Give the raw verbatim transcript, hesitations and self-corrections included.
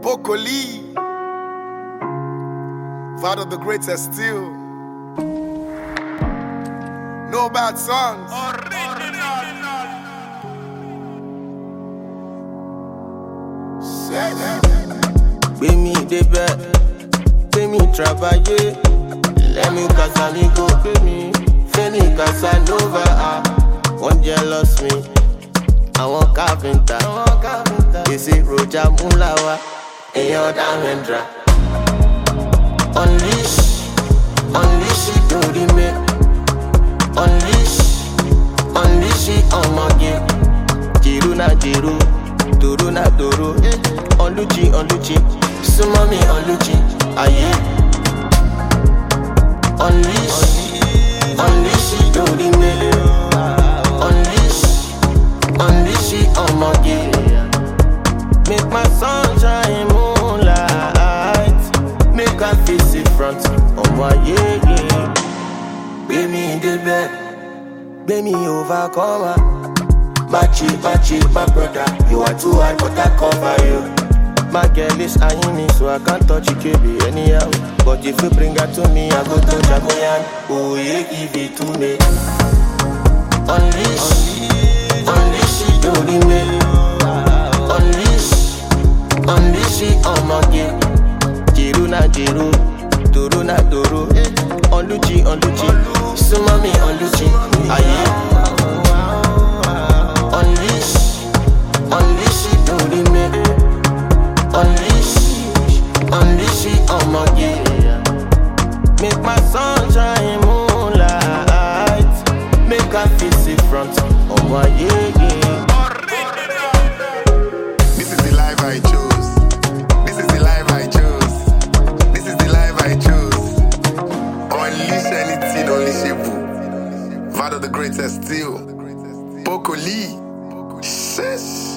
Poco Lee, Vado the greatest still. No bad songs. Gbé mi débẹ̀, gbé mi travailler. Let me Casanigo, gbé mi Fẹ́mi Casanova. Ah, wọ́n jealous me, àwọn carpenter. Èsì Roger Mulawa, èèyàn Damendra. Unleash, unleash it lórí mi. Unleash, unleash it ọmọge. Jìrú na jìrú, dòró na dòró. Oluchi, Oluchi, súnmọ́ mi Oluchi, ayé. Unleash, unleash it lórí mi. Unleash, unleash it ọmọge. Make my sunshine moonlight. Make I face it front ọmọ ayé. Gbé mi débẹ̀, gbé mi overcomer. Machi, machi, my brother, you are too hard, but I cover you. My girl is eyeing me, so I can't touch you, K B, anyhow. But if you bring her to me, I go to Jagoyan. Oh, yeah, give it to me. Unleash, unleash it, don't me. Unleash, unleash it, on my game. Jiru na jiru, duru na duru. Oluchi, Oluchi, sumami Oluchi, aye. Unleash, unleash it, don't me. Unleash, unleash it on my game. Make my sunshine moonlight. Make I face it front on my yeah. This is the life I chose. This is the life I chose. This is the life I chose. Unleash anything, unleashable. Vado the greatest still. Poco Lee. Shush.